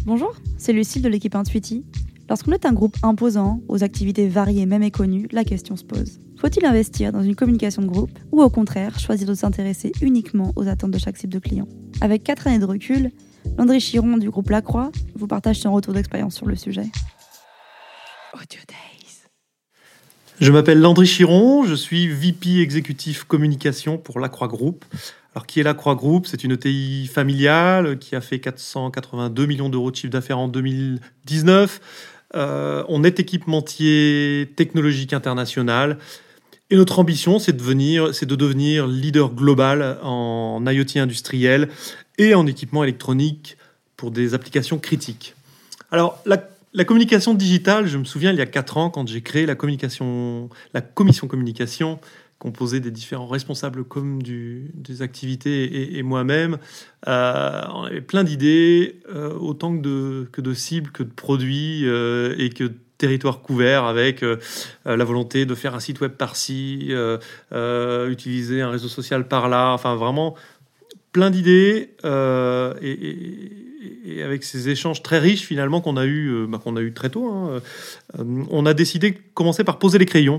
Bonjour, c'est Lucille de l'équipe Intuiti. Lorsqu'on est un groupe imposant, aux activités variées même et connues, la question se pose. Faut-il investir dans une communication de groupe ou au contraire choisir de s'intéresser uniquement aux attentes de chaque cible de client? Avec 4 années de recul, Landry Chiron du groupe Lacroix vous partage son retour d'expérience sur le sujet. Audio Days. Je m'appelle Landry Chiron, je suis VP exécutif communication pour Lacroix Group. Alors, qui est Lacroix Group? C'est une ETI familiale qui a fait 482 millions d'euros de chiffre d'affaires en 2019. On est équipementier technologique international. Et notre ambition, c'est de devenir leader global en IoT industriel et en équipement électronique pour des applications critiques. Alors, la communication digitale, je me souviens, il y a 4 ans, quand j'ai créé la commission communication, composée des différents responsables des activités et moi-même, on avait plein d'idées, autant que de cibles, que de produits et que de territoires couverts, avec la volonté de faire un site web par-ci, utiliser un réseau social par-là, enfin vraiment plein d'idées et avec ces échanges très riches finalement qu'on a eu très tôt, on a décidé de commencer par poser les crayons,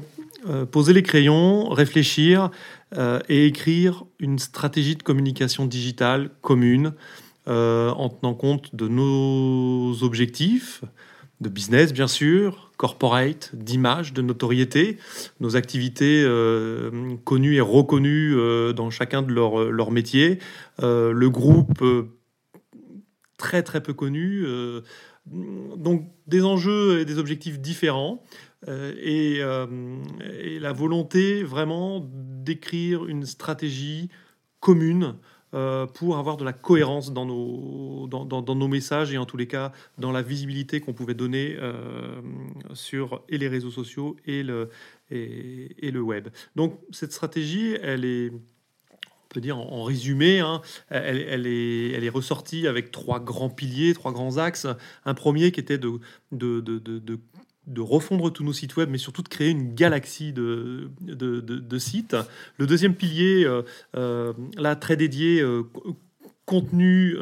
réfléchir et écrire une stratégie de communication digitale commune en tenant compte de nos objectifs de business, bien sûr, corporate, d'image, de notoriété, nos activités connues et reconnues dans chacun de leurs métiers, le groupe très très peu connu, donc des enjeux et des objectifs différents, et la volonté vraiment d'écrire une stratégie commune pour avoir de la cohérence dans nos messages et en tous les cas dans la visibilité qu'on pouvait donner sur et les réseaux sociaux et le web. Donc cette stratégie, elle est, on peut dire en résumé, elle est ressortie avec 3 grands piliers, 3 grands axes. Un premier qui était de refondre tous nos sites web, mais surtout de créer une galaxie de sites. Le deuxième pilier, là, très dédié, contenu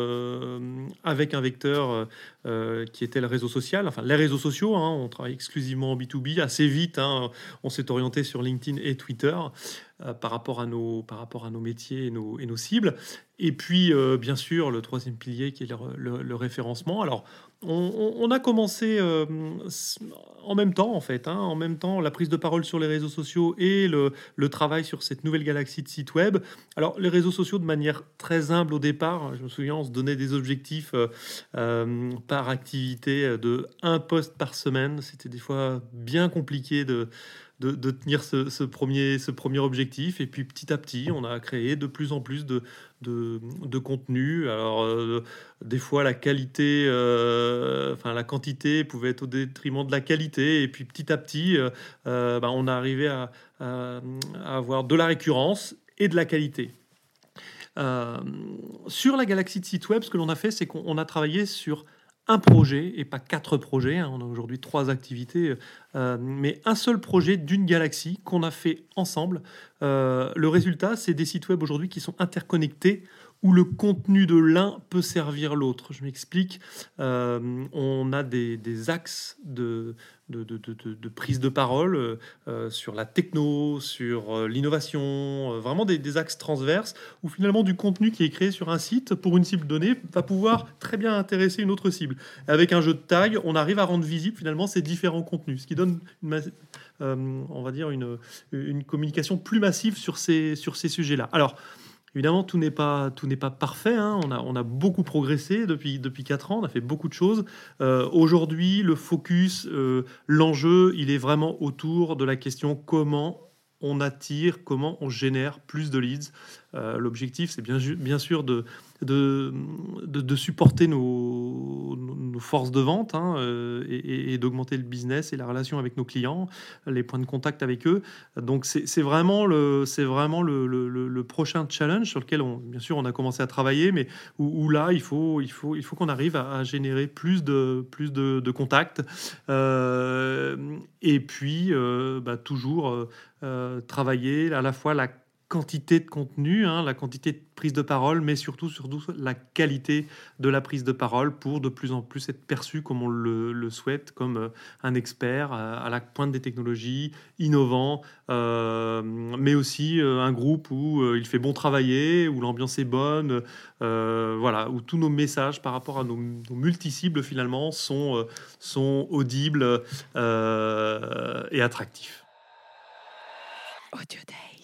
avec un vecteur qui était le réseau social, enfin les réseaux sociaux, on travaille exclusivement en B2B, assez vite, on s'est orienté sur LinkedIn et Twitter par rapport à nos métiers et nos cibles. Et puis, bien sûr, le troisième pilier qui est le référencement. Alors, on a commencé en même temps, en fait, en même temps, la prise de parole sur les réseaux sociaux et le travail sur cette nouvelle galaxie de sites web. Alors, les réseaux sociaux, de manière très humble au départ, je me souviens, on se donnait des objectifs par activité de 1 post par semaine. C'était des fois bien compliqué de tenir ce premier objectif. Et puis petit à petit, on a créé de plus en plus de contenu. Alors des fois la qualité, la quantité pouvait être au détriment de la qualité. Et puis petit à petit, on a arrivé à avoir de la récurrence et de la qualité. Sur la galaxie de sites web, ce que l'on a fait, c'est qu'on a travaillé sur un projet et pas 4 projets. On a aujourd'hui 3 activités, mais un seul projet d'une galaxie qu'on a fait ensemble. Le résultat, c'est des sites web aujourd'hui qui sont interconnectés, où le contenu de l'un peut servir l'autre. Je m'explique. On a des axes de prise de parole sur la techno, sur l'innovation, vraiment des axes transverses, où finalement du contenu qui est créé sur un site pour une cible donnée va pouvoir très bien intéresser une autre cible. Avec un jeu de tag, on arrive à rendre visible finalement ces différents contenus, ce qui donne on va dire une communication plus massive sur ces sujets-là. Alors, évidemment, tout n'est pas parfait. On a beaucoup progressé depuis 4 ans. On a fait beaucoup de choses. Aujourd'hui, le focus, l'enjeu, il est vraiment autour de la question comment on attire, comment on génère plus de leads. L'objectif, c'est bien sûr de supporter nos forces de vente et d'augmenter le business et la relation avec nos clients, les points de contact avec eux. Donc c'est vraiment le prochain challenge sur lequel on a commencé à travailler, mais où là il faut qu'on arrive à générer plus de contacts et puis toujours travailler à la fois quantité de contenu, la quantité de prise de parole, mais surtout la qualité de la prise de parole pour de plus en plus être perçu comme on le souhaite, comme un expert à la pointe des technologies, innovant, mais aussi un groupe où il fait bon travailler, où l'ambiance est bonne, où tous nos messages par rapport à nos multi-cibles finalement sont audibles et attractifs. Audio Days.